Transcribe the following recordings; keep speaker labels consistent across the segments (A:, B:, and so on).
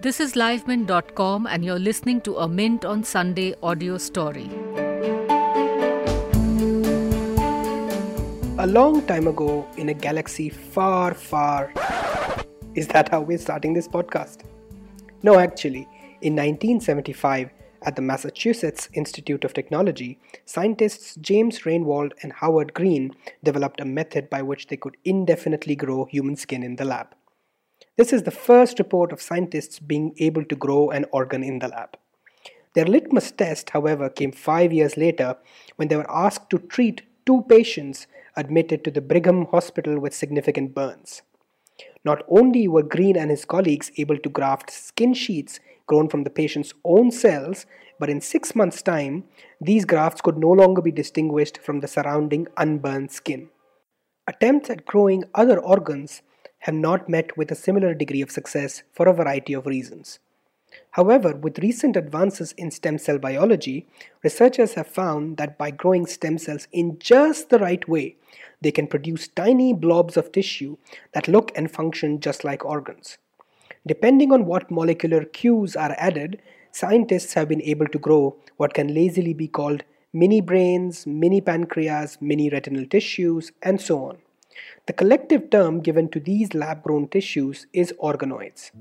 A: This is livemint.com and you're listening to a Mint on Sunday audio story.
B: A long time ago in a galaxy far, far. Is that how we're starting this podcast? No, actually, in 1975, at the Massachusetts Institute of Technology, scientists James Reinwald and Howard Green developed a method by which they could indefinitely grow human skin in the lab. This is the first report of scientists being able to grow an organ in the lab. Their litmus test, however, came 5 years later when they were asked to treat 2 patients admitted to the Brigham Hospital with significant burns. Not only were Green and his colleagues able to graft skin sheets grown from the patient's own cells, but in 6 months' time, these grafts could no longer be distinguished from the surrounding unburned skin. Attempts at growing other organs have not met with a similar degree of success for a variety of reasons. However, with recent advances in stem cell biology, researchers have found that by growing stem cells in just the right way, they can produce tiny blobs of tissue that look and function just like organs. Depending on what molecular cues are added, scientists have been able to grow what can lazily be called mini brains, mini pancreas, mini retinal tissues, and so on. The collective term given to these lab-grown tissues is organoids.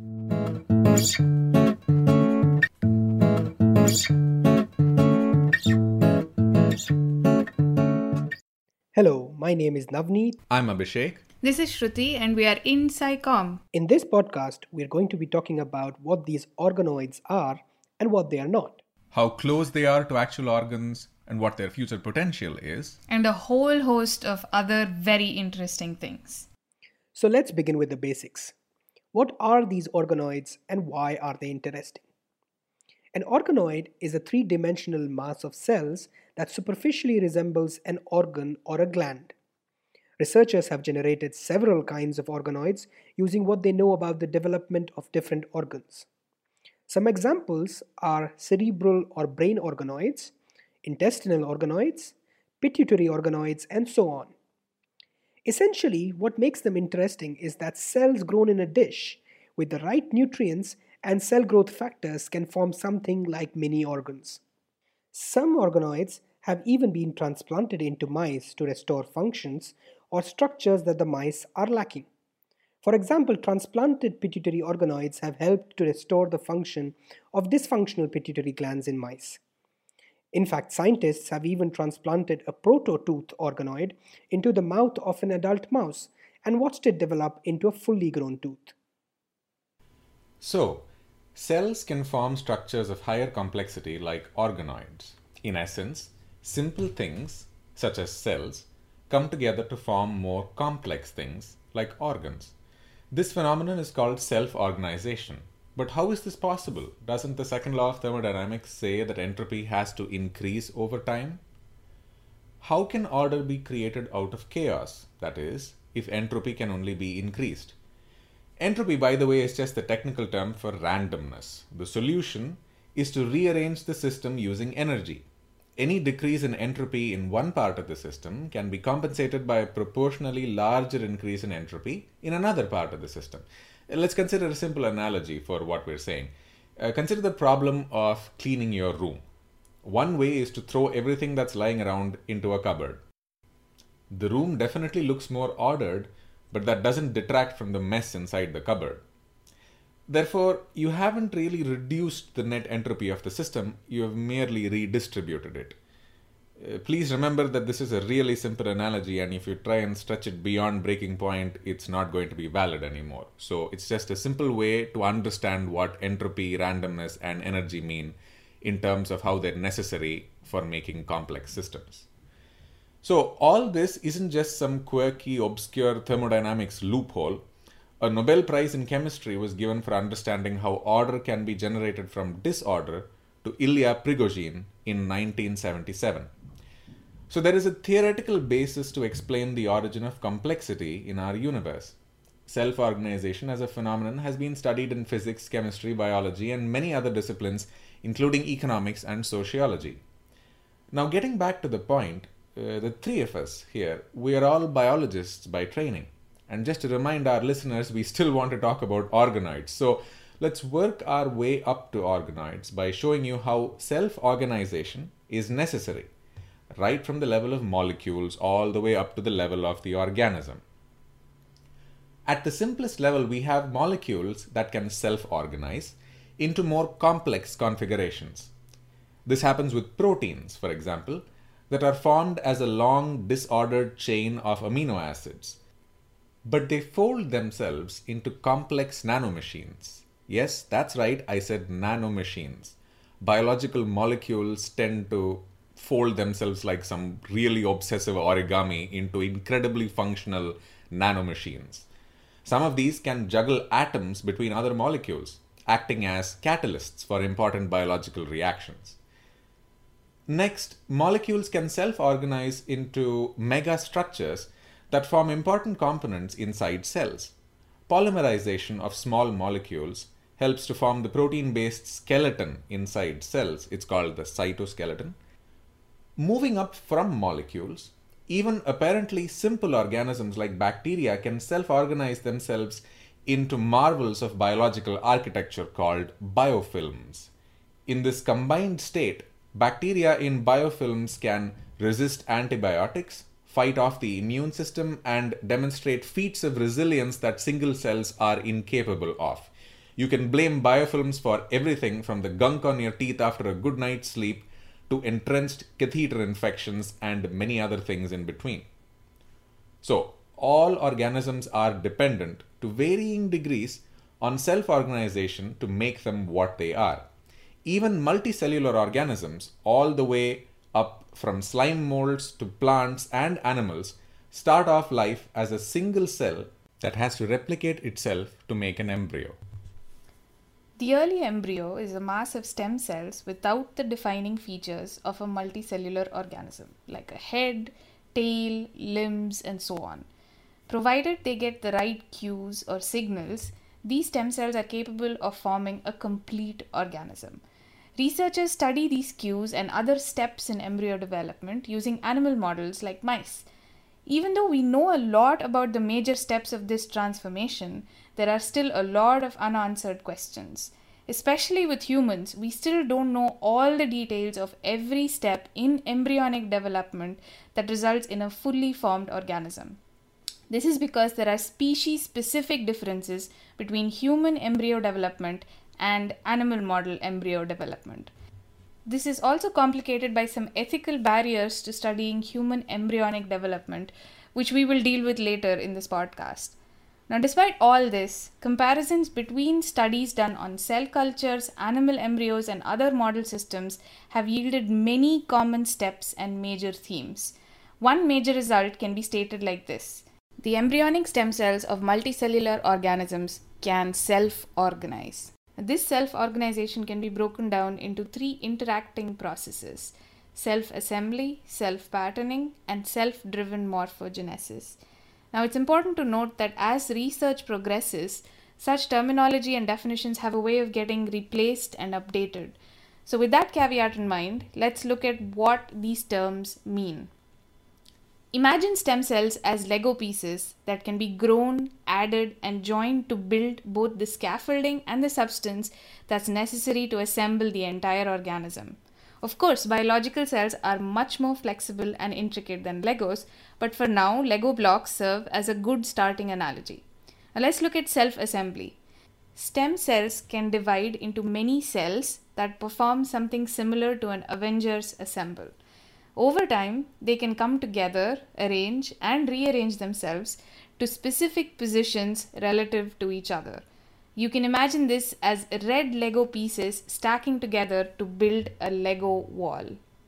B: Hello, my name is Navneet.
C: I'm Abhishek.
D: This is Shruti and we are in SciComm.
B: In this podcast, we're going to be talking about what these organoids are and what they are not.
C: How close they are to actual organs and what their future potential is.
D: And a whole host of other very interesting things.
B: So let's begin with the basics. What are these organoids and why are they interesting? An organoid is a 3-dimensional mass of cells that superficially resembles an organ or a gland. Researchers have generated several kinds of organoids using what they know about the development of different organs. Some examples are cerebral or brain organoids, intestinal organoids, pituitary organoids, and so on. Essentially, what makes them interesting is that cells grown in a dish with the right nutrients and cell growth factors can form something like mini organs. Some organoids have even been transplanted into mice to restore functions or structures that the mice are lacking. For example, transplanted pituitary organoids have helped to restore the function of dysfunctional pituitary glands in mice. In fact, scientists have even transplanted a proto-tooth organoid into the mouth of an adult mouse and watched it develop into a fully grown tooth.
C: So, cells can form structures of higher complexity like organoids. In essence, simple things, such as cells, come together to form more complex things like organs. This phenomenon is called self-organization. But how is this possible? Doesn't the second law of thermodynamics say that entropy has to increase over time? How can order be created out of chaos? That is, if entropy can only be increased. Entropy, by the way, is just the technical term for randomness. The solution is to rearrange the system using energy. Any decrease in entropy in one part of the system can be compensated by a proportionally larger increase in entropy in another part of the system. Let's consider a simple analogy for what we're saying. Consider the problem of cleaning your room. One way is to throw everything that's lying around into a cupboard. The room definitely looks more ordered, but that doesn't detract from the mess inside the cupboard. Therefore, you haven't really reduced the net entropy of the system, you have merely redistributed it. Please remember that this is a really simple analogy, and if you try and stretch it beyond breaking point, it's not going to be valid anymore. So it's just a simple way to understand what entropy, randomness, and energy mean in terms of how they're necessary for making complex systems. So all this isn't just some quirky, obscure thermodynamics loophole. A Nobel Prize in Chemistry was given for understanding how order can be generated from disorder to Ilya Prigogine in 1977. So there is a theoretical basis to explain the origin of complexity in our universe. Self-organization as a phenomenon has been studied in physics, chemistry, biology, and many other disciplines, including economics and sociology. Now, getting back to the point, the three of us here, we are all biologists by training. And just to remind our listeners, we still want to talk about organoids. So Let's work our way up to organoids by showing you how self-organization is necessary, right from the level of molecules all the way up to the level of the organism. At the simplest level, we have molecules that can self-organize into more complex configurations. This happens with proteins, for example, that are formed as a long disordered chain of amino acids. But they fold themselves into complex nanomachines. Yes, that's right, I said nanomachines. Biological molecules tend to fold themselves like some really obsessive origami into incredibly functional nanomachines. Some of these can juggle atoms between other molecules, acting as catalysts for important biological reactions. Next, molecules can self-organize into megastructures that form important components inside cells. Polymerization of small molecules helps to form the protein-based skeleton inside cells. It's called the cytoskeleton. Moving up from molecules, even apparently simple organisms like bacteria can self-organize themselves into marvels of biological architecture called biofilms. In this combined state, bacteria in biofilms can resist antibiotics, fight off the immune system, and demonstrate feats of resilience that single cells are incapable of. You can blame biofilms for everything from the gunk on your teeth after a good night's sleep to entrenched catheter infections and many other things in between. So, all organisms are dependent to varying degrees on self-organization to make them what they are. Even multicellular organisms, all the way up from slime molds to plants and animals, start off life as a single cell that has to replicate itself to make an embryo.
D: The early embryo is a mass of stem cells without the defining features of a multicellular organism, like a head, tail, limbs, and so on. Provided they get the right cues or signals, these stem cells are capable of forming a complete organism. Researchers study these cues and other steps in embryo development using animal models like mice. Even though we know a lot about the major steps of this transformation, there are still a lot of unanswered questions. Especially with humans, we still don't know all the details of every step in embryonic development that results in a fully formed organism. This is because there are species-specific differences between human embryo development and animal model embryo development. This is also complicated by some ethical barriers to studying human embryonic development, which we will deal with later in this podcast. Now, despite all this, comparisons between studies done on cell cultures, animal embryos, and other model systems have yielded many common steps and major themes. One major result can be stated like this: the embryonic stem cells of multicellular organisms can self-organize. This self-organization can be broken down into three interacting processes: self-assembly, self-patterning, and self-driven morphogenesis. Now, it's important to note that as research progresses, such terminology and definitions have a way of getting replaced and updated. So with that caveat in mind, let's look at what these terms mean. Imagine stem cells as Lego pieces that can be grown, added, and joined to build both the scaffolding and the substance that's necessary to assemble the entire organism. Of course, biological cells are much more flexible and intricate than Legos, but for now, Lego blocks serve as a good starting analogy. Now let's look at self-assembly. Stem cells can divide into many cells that perform something similar to an Avengers assemble. Over time, they can come together, arrange, and rearrange themselves to specific positions relative to each other. You can imagine this as red Lego pieces stacking together to build a Lego wall.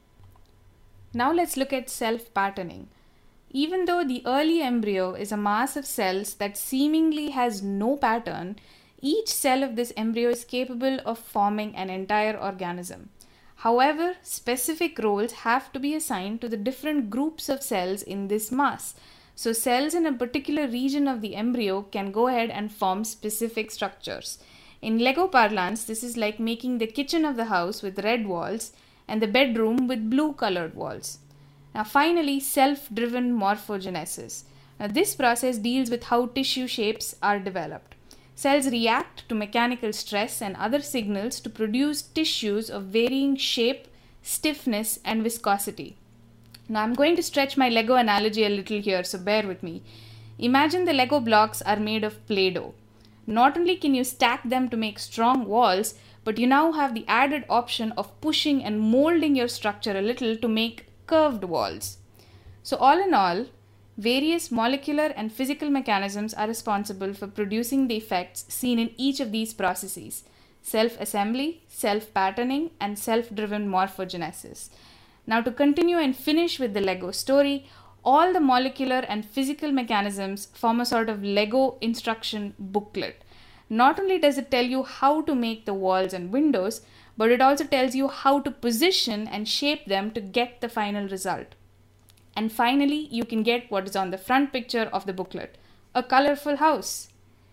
D: Now let's look at self-patterning. Even though the early embryo is a mass of cells that seemingly has no pattern, each cell of this embryo is capable of forming an entire organism. However, specific roles have to be assigned to the different groups of cells in this mass. So cells in a particular region of the embryo can go ahead and form specific structures. In Lego parlance, this is like making the kitchen of the house with red walls and the bedroom with blue colored walls. Now finally, self-driven morphogenesis. Now this process deals with how tissue shapes are developed. Cells react to mechanical stress and other signals to produce tissues of varying shape, stiffness, and viscosity. Now, I'm going to stretch my Lego analogy a little here, so bear with me. Imagine the Lego blocks are made of Play-Doh. Not only can you stack them to make strong walls, but you now have the added option of pushing and molding your structure a little to make curved walls. So, all in all, various molecular and physical mechanisms are responsible for producing the effects seen in each of these processes: self-assembly, self-patterning, and self-driven morphogenesis. Now, to continue and finish with the Lego story, all the molecular and physical mechanisms form a sort of Lego instruction booklet. Not only does it tell you how to make the walls and windows, but it also tells you how to position and shape them to get the final result. And finally, you can get what is on the front picture of the booklet: a colorful house.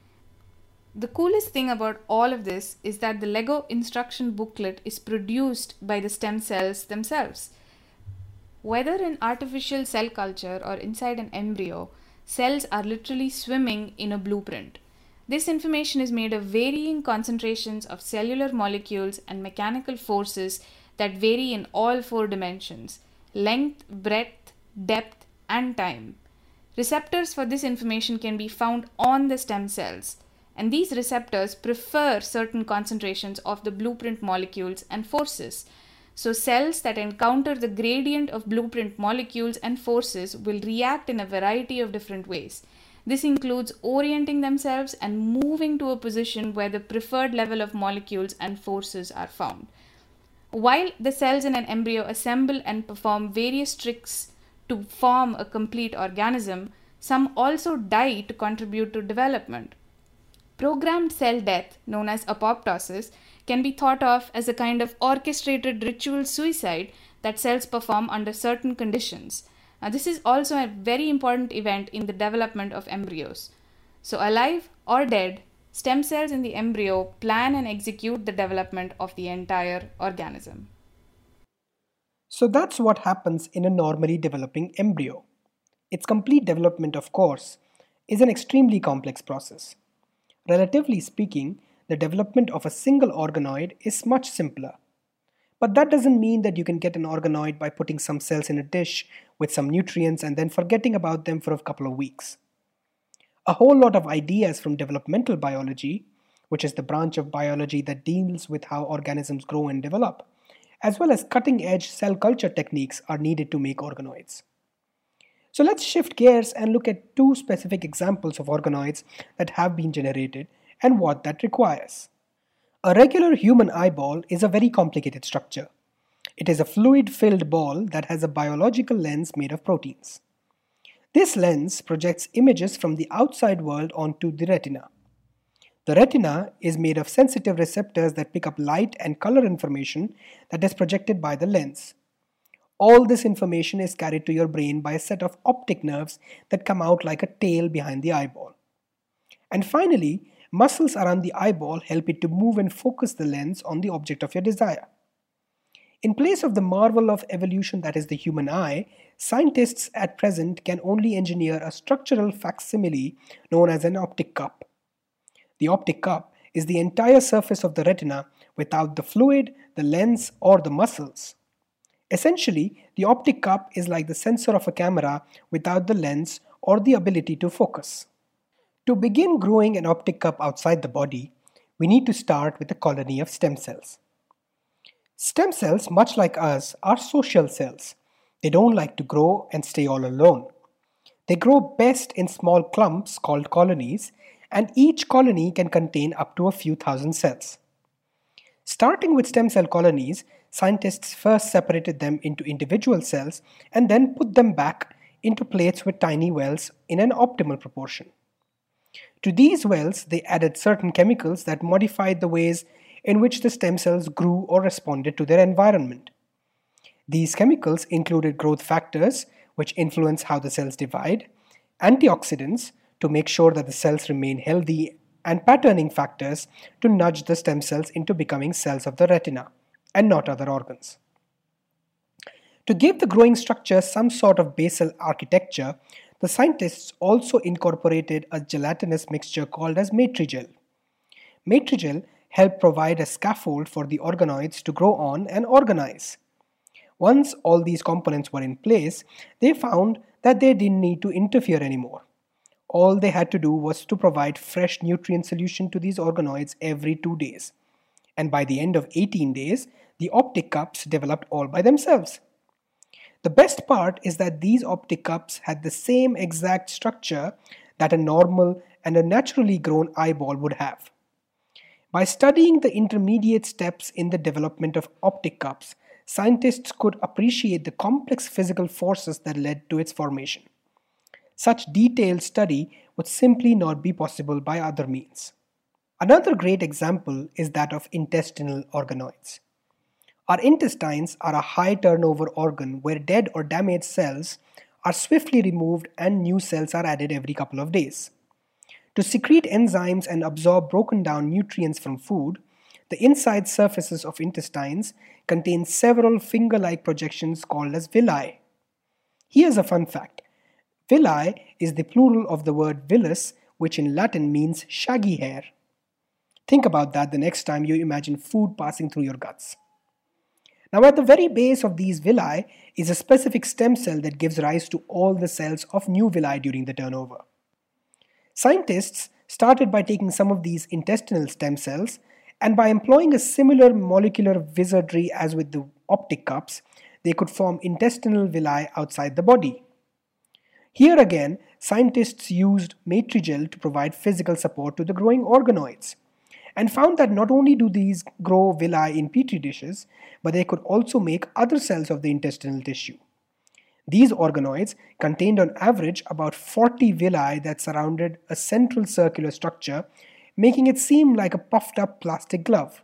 D: The coolest thing about all of this is that the Lego instruction booklet is produced by the stem cells themselves. Whether in artificial cell culture or inside an embryo, cells are literally swimming in a blueprint. This information is made of varying concentrations of cellular molecules and mechanical forces that vary in all 4 dimensions: length, breadth, depth, and time. Receptors for this information can be found on the stem cells, and these receptors prefer certain concentrations of the blueprint molecules and forces. So cells that encounter the gradient of blueprint molecules and forces will react in a variety of different ways. This includes orienting themselves and moving to a position where the preferred level of molecules and forces are found. While the cells in an embryo assemble and perform various tricks to form a complete organism, some also die to contribute to development. Programmed cell death, known as apoptosis, can be thought of as a kind of orchestrated ritual suicide that cells perform under certain conditions. Now, this is also a very important event in the development of embryos. So, alive or dead, stem cells in the embryo plan and execute the development of the entire organism.
B: So that's what happens in a normally developing embryo. Its complete development, of course, is an extremely complex process. Relatively speaking, the development of a single organoid is much simpler. But that doesn't mean that you can get an organoid by putting some cells in a dish with some nutrients and then forgetting about them for a couple of weeks. A whole lot of ideas from developmental biology, which is the branch of biology that deals with how organisms grow and develop, as well as cutting-edge cell culture techniques, are needed to make organoids. So let's shift gears and look at 2 specific examples of organoids that have been generated and what that requires. A regular human eyeball is a very complicated structure. It is a fluid-filled ball that has a biological lens made of proteins. This lens projects images from the outside world onto the retina. The retina is made of sensitive receptors that pick up light and color information that is projected by the lens. All this information is carried to your brain by a set of optic nerves that come out like a tail behind the eyeball. And finally, muscles around the eyeball help it to move and focus the lens on the object of your desire. In place of the marvel of evolution that is the human eye, scientists at present can only engineer a structural facsimile known as an optic cup. The optic cup is the entire surface of the retina without the fluid, the lens, or the muscles. Essentially, the optic cup is like the sensor of a camera without the lens or the ability to focus. To begin growing an optic cup outside the body, we need to start with a colony of stem cells. Stem cells, much like us, are social cells. They don't like to grow and stay all alone. They grow best in small clumps called colonies, and each colony can contain up to a few thousand cells. Starting with stem cell colonies, scientists first separated them into individual cells and then put them back into plates with tiny wells in an optimal proportion. To these wells, they added certain chemicals that modified the ways in which the stem cells grew or responded to their environment. These chemicals included growth factors, which influence how the cells divide, antioxidants, to make sure that the cells remain healthy, and patterning factors to nudge the stem cells into becoming cells of the retina, and not other organs. To give the growing structure some sort of basal architecture, the scientists also incorporated a gelatinous mixture called as matrigel. Matrigel helped provide a scaffold for the organoids to grow on and organize. Once all these components were in place, they found that they didn't need to interfere anymore. All they had to do was to provide fresh nutrient solution to these organoids every 2 days. And by the end of 18 days, the optic cups developed all by themselves. The best part is that these optic cups had the same exact structure that a normal and a naturally grown eyeball would have. By studying the intermediate steps in the development of optic cups, scientists could appreciate the complex physical forces that led to its formation. Such detailed study would simply not be possible by other means. Another great example is that of intestinal organoids. Our intestines are a high turnover organ where dead or damaged cells are swiftly removed and new cells are added every couple of days. To secrete enzymes and absorb broken down nutrients from food, the inside surfaces of intestines contain several finger-like projections called as villi. Here's a fun fact. Villi is the plural of the word villus, which in Latin means shaggy hair. Think about that the next time you imagine food passing through your guts. Now at the very base of these villi is a specific stem cell that gives rise to all the cells of new villi during the turnover. Scientists started by taking some of these intestinal stem cells and by employing a similar molecular wizardry as with the optic cups, they could form intestinal villi outside the body. Here again, scientists used Matrigel to provide physical support to the growing organoids, and found that not only do these grow villi in petri dishes, but they could also make other cells of the intestinal tissue. These organoids contained on average about 40 villi that surrounded a central circular structure, making it seem like a puffed up plastic glove.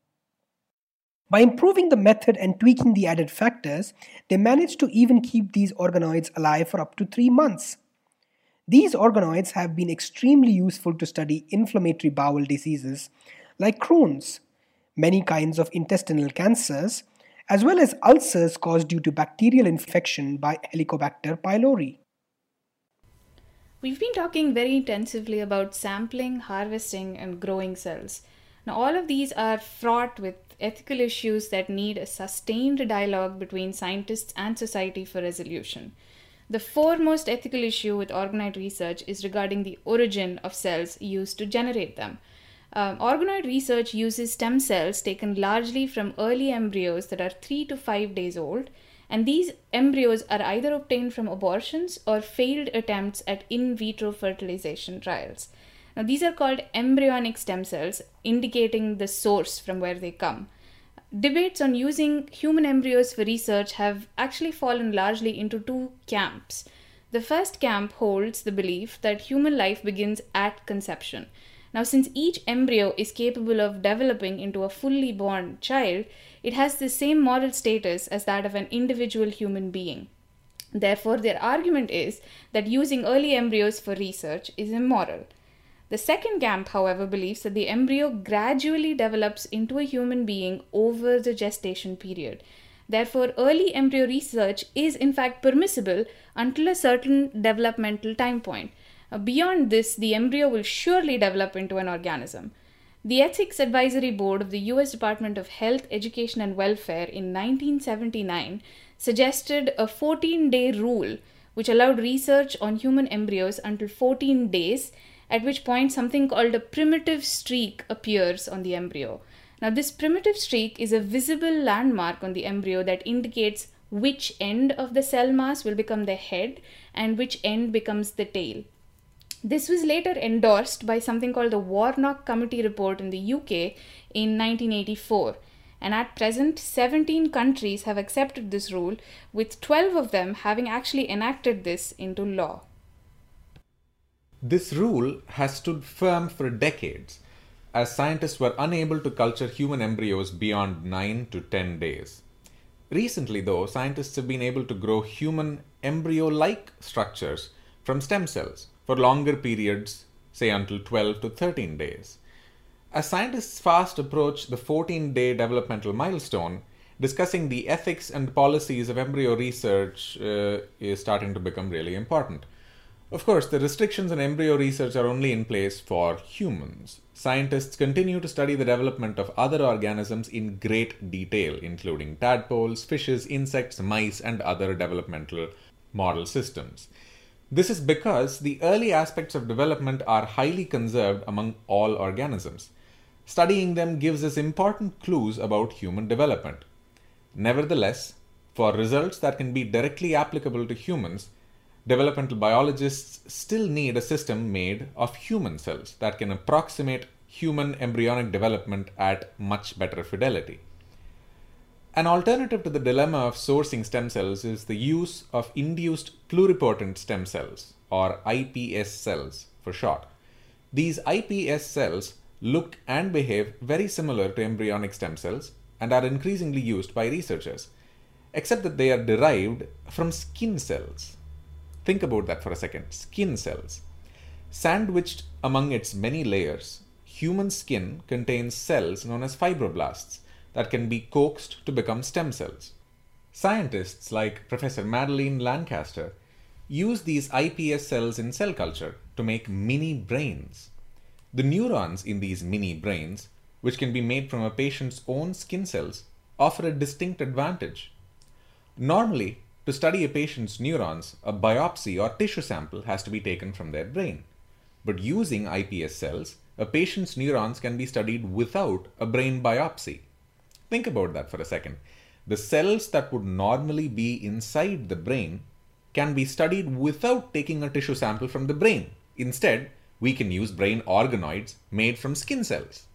B: By improving the method and tweaking the added factors, they managed to even keep these organoids alive for up to 3 months. These organoids have been extremely useful to study inflammatory bowel diseases like Crohn's, many kinds of intestinal cancers, as well as ulcers caused due to bacterial infection by Helicobacter pylori.
D: We've been talking very intensively about sampling, harvesting, and growing cells. Now, all of these are fraught with ethical issues that need a sustained dialogue between scientists and society for resolution. The foremost ethical issue with organoid research is regarding the origin of cells used to generate them. Organoid research uses stem cells taken largely from early embryos that are 3 to 5 days old, and these embryos are either obtained from abortions or failed attempts at in vitro fertilization trials. Now, these are called embryonic stem cells, indicating the source from where they come. Debates on using human embryos for research have actually fallen largely into 2 camps. The first camp holds the belief that human life begins at conception. Now, since each embryo is capable of developing into a fully born child, it has the same moral status as that of an individual human being. Therefore, their argument is that using early embryos for research is immoral. The second camp, however, believes that the embryo gradually develops into a human being over the gestation period. Therefore, early embryo research is in fact permissible until a certain developmental time point. Beyond this, the embryo will surely develop into an organism. The Ethics Advisory Board of the US Department of Health, Education and Welfare in 1979 suggested a 14-day rule which allowed research on human embryos until 14 days, at which point something called a primitive streak appears on the embryo. Now, this primitive streak is a visible landmark on the embryo that indicates which end of the cell mass will become the head and which end becomes the tail. This was later endorsed by something called the Warnock Committee Report in the UK in 1984. And at present, 17 countries have accepted this rule, with 12 of them having actually enacted this into law.
C: This rule has stood firm for decades, as scientists were unable to culture human embryos beyond 9 to 10 days. Recently, though, scientists have been able to grow human embryo-like structures from stem cells for longer periods, say until 12 to 13 days. As scientists fast approach the 14-day developmental milestone, discussing the ethics and policies of embryo research is starting to become really important. Of course, the restrictions in embryo research are only in place for humans. Scientists continue to study the development of other organisms in great detail, including tadpoles, fishes, insects, mice, and other developmental model systems. This is because the early aspects of development are highly conserved among all organisms. Studying them gives us important clues about human development. Nevertheless, for results that can be directly applicable to humans, developmental biologists still need a system made of human cells that can approximate human embryonic development at much better fidelity. An alternative to the dilemma of sourcing stem cells is the use of induced pluripotent stem cells, or iPS cells for short. These iPS cells look and behave very similar to embryonic stem cells and are increasingly used by researchers, except that they are derived from skin cells. Think about that for a second. Skin cells. Sandwiched among its many layers, human skin contains cells known as fibroblasts that can be coaxed to become stem cells. Scientists like Professor Madeleine Lancaster use these iPS cells in cell culture to make mini brains. The neurons in these mini brains, which can be made from a patient's own skin cells, offer a distinct advantage. Normally, to study a patient's neurons, a biopsy or tissue sample has to be taken from their brain. But using iPS cells, a patient's neurons can be studied without a brain biopsy. Think about that for a second. The cells that would normally be inside the brain can be studied without taking a tissue sample from the brain. Instead, we can use brain organoids made from skin cells.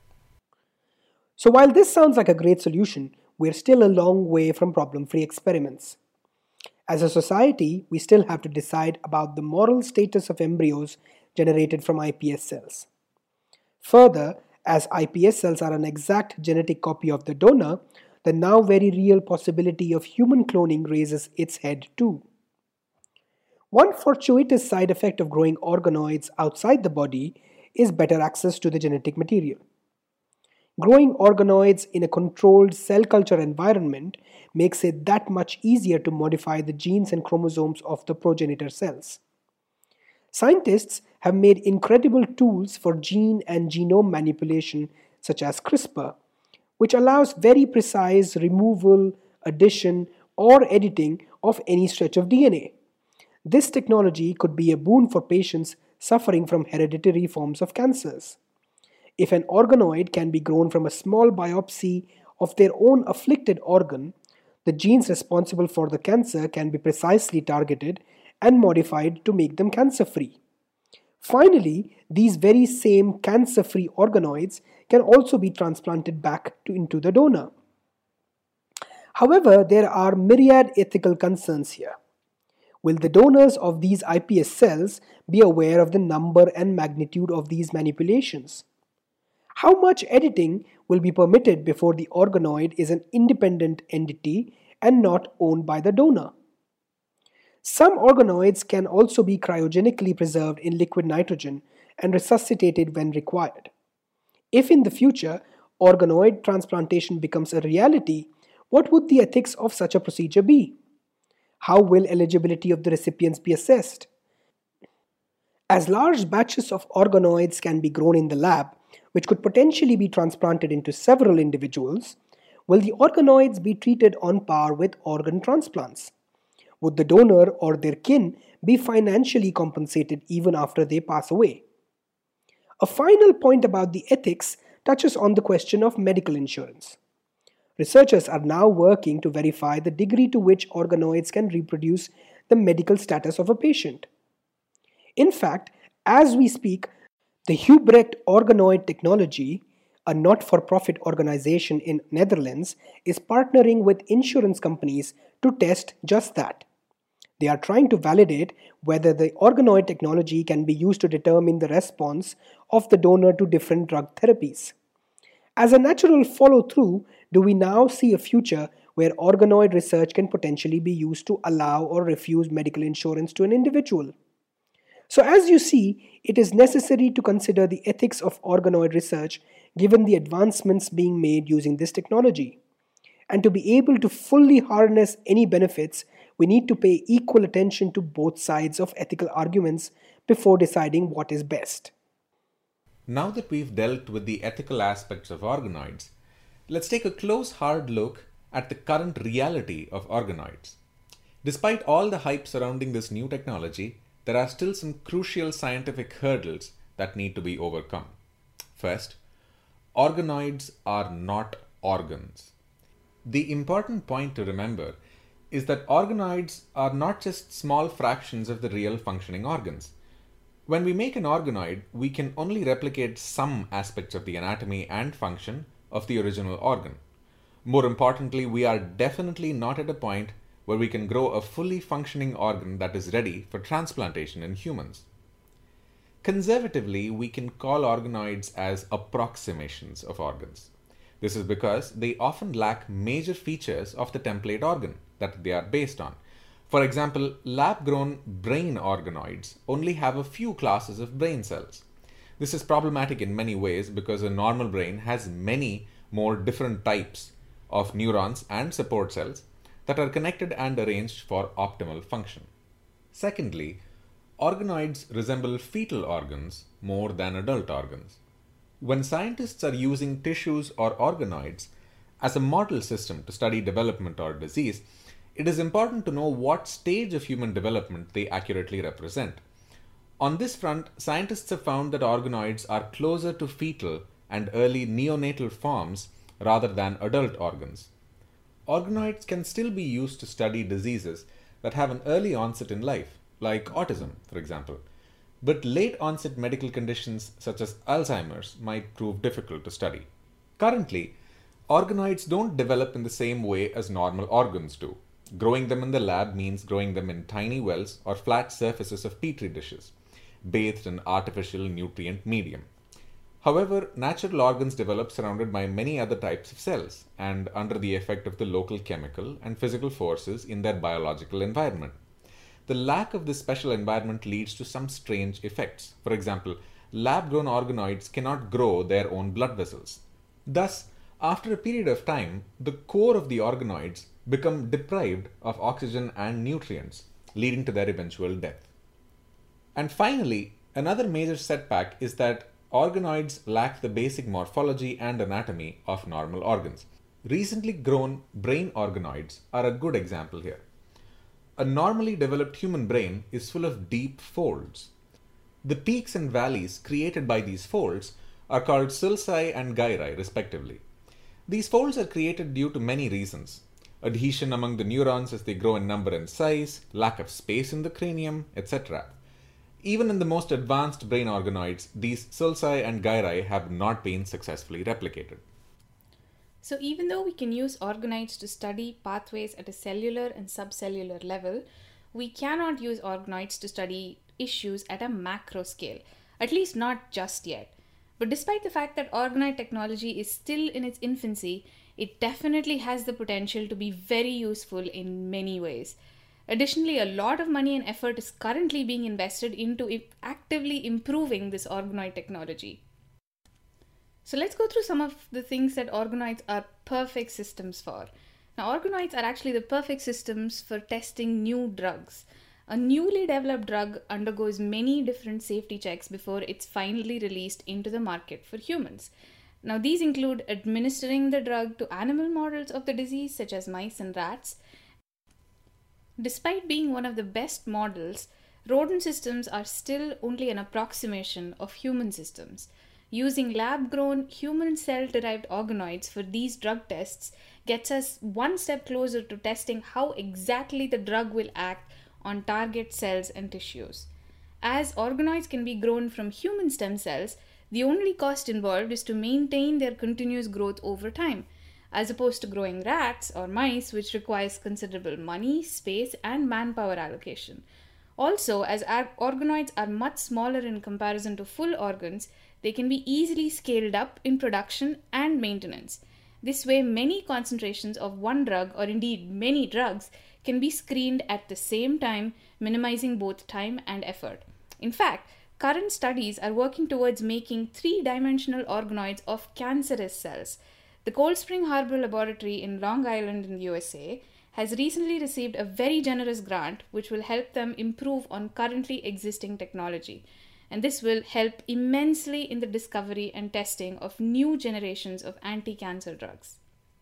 B: So while this sounds like a great solution, we're still a long way from problem-free experiments. As a society, we still have to decide about the moral status of embryos generated from iPS cells. Further, as iPS cells are an exact genetic copy of the donor, the now very real possibility of human cloning raises its head too. One fortuitous side effect of growing organoids outside the body is better access to the genetic material. Growing organoids in a controlled cell culture environment makes it that much easier to modify the genes and chromosomes of the progenitor cells. Scientists have made incredible tools for gene and genome manipulation, such as CRISPR, which allows very precise removal, addition, or editing of any stretch of DNA. This technology could be a boon for patients suffering from hereditary forms of cancers. If an organoid can be grown from a small biopsy of their own afflicted organ, the genes responsible for the cancer can be precisely targeted and modified to make them cancer-free. Finally, these very same cancer-free organoids can also be transplanted back into the donor. However, there are myriad ethical concerns here. Will the donors of these iPS cells be aware of the number and magnitude of these manipulations? How much editing will be permitted before the organoid is an independent entity and not owned by the donor? Some organoids can also be cryogenically preserved in liquid nitrogen and resuscitated when required. If in the future organoid transplantation becomes a reality, what would the ethics of such a procedure be? How will eligibility of the recipients be assessed? As large batches of organoids can be grown in the lab, which could potentially be transplanted into several individuals, will the organoids be treated on par with organ transplants? Would the donor or their kin be financially compensated even after they pass away? A final point about the ethics touches on the question of medical insurance. Researchers are now working to verify the degree to which organoids can reproduce the medical status of a patient. In fact, as we speak, the Hubrecht Organoid Technology, a not-for-profit organization in Netherlands, is partnering with insurance companies to test just that. They are trying to validate whether the organoid technology can be used to determine the response of the donor to different drug therapies. As a natural follow-through, do we now see a future where organoid research can potentially be used to allow or refuse medical insurance to an individual? So as you see, it is necessary to consider the ethics of organoid research given the advancements being made using this technology. And to be able to fully harness any benefits, we need to pay equal attention to both sides of ethical arguments before deciding what is best.
C: Now that we've dealt with the ethical aspects of organoids, let's take a close, hard look at the current reality of organoids. Despite all the hype surrounding this new technology, there are still some crucial scientific hurdles that need to be overcome. First, organoids are not organs. The important point to remember is that organoids are not just small fractions of the real functioning organs. When we make an organoid, we can only replicate some aspects of the anatomy and function of the original organ. More importantly, we are definitely not at a point where we can grow a fully functioning organ that is ready for transplantation in humans. Conservatively, we can call organoids as approximations of organs. This is because they often lack major features of the template organ that they are based on. For example, lab-grown brain organoids only have a few classes of brain cells. This is problematic in many ways because a normal brain has many more different types of neurons and support cells that are connected and arranged for optimal function. Secondly, organoids resemble fetal organs more than adult organs. When scientists are using tissues or organoids as a model system to study development or disease, it is important to know what stage of human development they accurately represent. On this front, scientists have found that organoids are closer to fetal and early neonatal forms rather than adult organs. Organoids can still be used to study diseases that have an early onset in life, like autism, for example. But late onset medical conditions such as Alzheimer's might prove difficult to study. Currently, organoids don't develop in the same way as normal organs do. Growing them in the lab means growing them in tiny wells or flat surfaces of petri dishes, bathed in artificial nutrient medium. However, natural organs develop surrounded by many other types of cells and under the effect of the local chemical and physical forces in their biological environment. The lack of this special environment leads to some strange effects. For example, lab-grown organoids cannot grow their own blood vessels. Thus, after a period of time, the core of the organoids become deprived of oxygen and nutrients, leading to their eventual death. And finally, another major setback is that organoids lack the basic morphology and anatomy of normal organs. Recently grown brain organoids are a good example here. A normally developed human brain is full of deep folds. The peaks and valleys created by these folds are called sulci and gyri, respectively. These folds are created due to many reasons: adhesion among the neurons as they grow in number and size, lack of space in the cranium, etc. Even in the most advanced brain organoids, these sulci and gyri have not been successfully replicated.
D: So even though we can use organoids to study pathways at a cellular and subcellular level, we cannot use organoids to study issues at a macro scale, at least not just yet. But despite the fact that organoid technology is still in its infancy, it definitely has the potential to be very useful in many ways. Additionally, a lot of money and effort is currently being invested into actively improving this organoid technology. So let's go through some of the things that organoids are perfect systems for. Now, organoids are actually the perfect systems for testing new drugs. A newly developed drug undergoes many different safety checks before it's finally released into the market for humans. Now, these include administering the drug to animal models of the disease, such as mice and rats. Despite being one of the best models, rodent systems are still only an approximation of human systems. Using lab-grown human cell-derived organoids for these drug tests gets us one step closer to testing how exactly the drug will act on target cells and tissues. As organoids can be grown from human stem cells, the only cost involved is to maintain their continuous growth over time, as opposed to growing rats or mice, which requires considerable money, space, and manpower allocation. Also, as organoids are much smaller in comparison to full organs, they can be easily scaled up in production and maintenance. This way, many concentrations of one drug, or indeed many drugs, can be screened at the same time, minimizing both time and effort. In fact, current studies are working towards making three-dimensional organoids of cancerous cells. The Cold Spring Harbor Laboratory in Long Island in the USA has recently received a very generous grant which will help them improve on currently existing technology. And this will help immensely in the discovery and testing of new generations of anti-cancer drugs.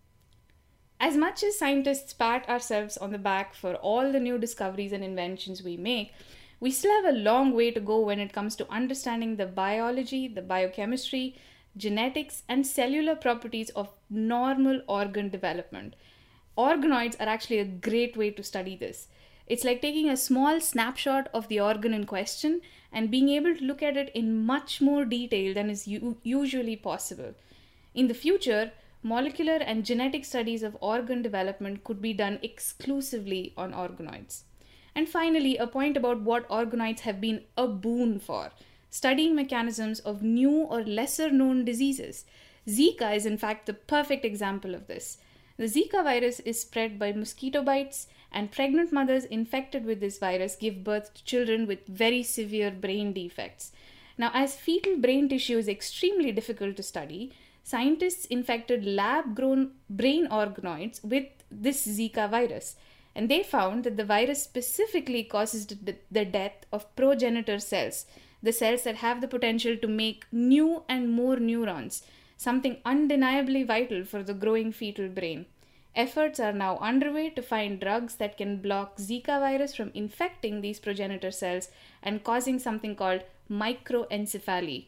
D: As much as scientists pat ourselves on the back for all the new discoveries and inventions we make, we still have a long way to go when it comes to understanding the biology, the biochemistry, genetics, and cellular properties of normal organ development. Organoids are actually a great way to study this. It's like taking a small snapshot of the organ in question and being able to look at it in much more detail than is usually possible. In the future, molecular and genetic studies of organ development could be done exclusively on organoids. And finally, a point about what organoids have been a boon for: studying mechanisms of new or lesser known diseases. Zika is in fact the perfect example of this. The Zika virus is spread by mosquito bites, and pregnant mothers infected with this virus give birth to children with very severe brain defects. Now, as fetal brain tissue is extremely difficult to study, scientists infected lab-grown brain organoids with this Zika virus, and they found that the virus specifically causes the death of progenitor cells, the cells that have the potential to make new and more neurons, something undeniably vital for the growing fetal brain. Efforts are now underway to find drugs that can block Zika virus from infecting these progenitor cells and causing something called microencephaly.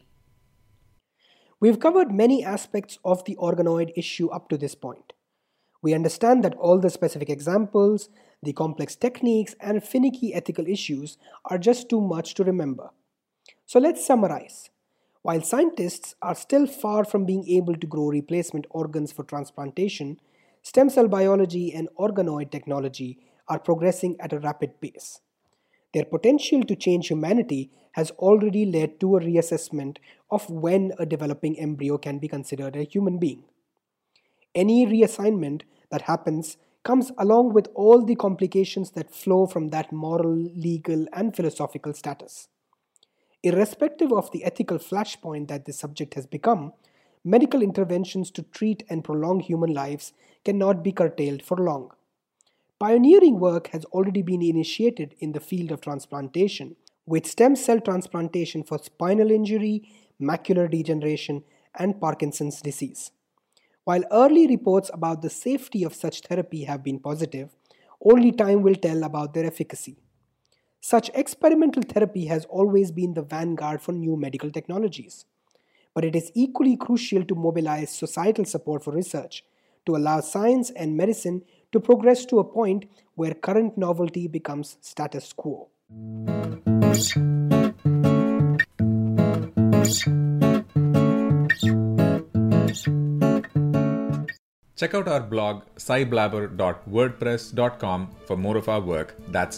B: We've covered many aspects of the organoid issue up to this point. We understand that all the specific examples, the complex techniques, and finicky ethical issues are just too much to remember. So let's summarize. While scientists are still far from being able to grow replacement organs for transplantation, stem cell biology and organoid technology are progressing at a rapid pace. Their potential to change humanity has already led to a reassessment of when a developing embryo can be considered a human being. Any reassignment that happens comes along with all the complications that flow from that moral, legal, and philosophical status. Irrespective of the ethical flashpoint that this subject has become, medical interventions to treat and prolong human lives cannot be curtailed for long. Pioneering work has already been initiated in the field of transplantation, with stem cell transplantation for spinal injury, macular degeneration, and Parkinson's disease. While early reports about the safety of such therapy have been positive, only time will tell about their efficacy. Such experimental therapy has always been the vanguard for new medical technologies. But it is equally crucial to mobilize societal support for research, to allow science and medicine to progress to a point where current novelty becomes status quo.
C: Check out our blog sciblabber.wordpress.com for more of our work. That's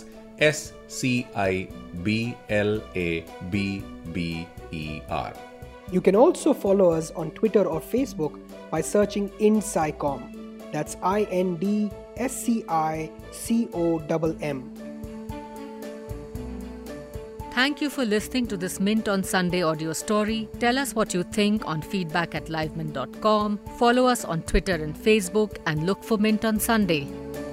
C: SCIBLABBER.
B: You can also follow us on Twitter or Facebook by searching IndSciComm. That's INDSCICOMM.
A: Thank you for listening to this Mint on Sunday audio story. Tell us what you think on feedback@livemint.com. Follow us on Twitter and Facebook and look for Mint on Sunday.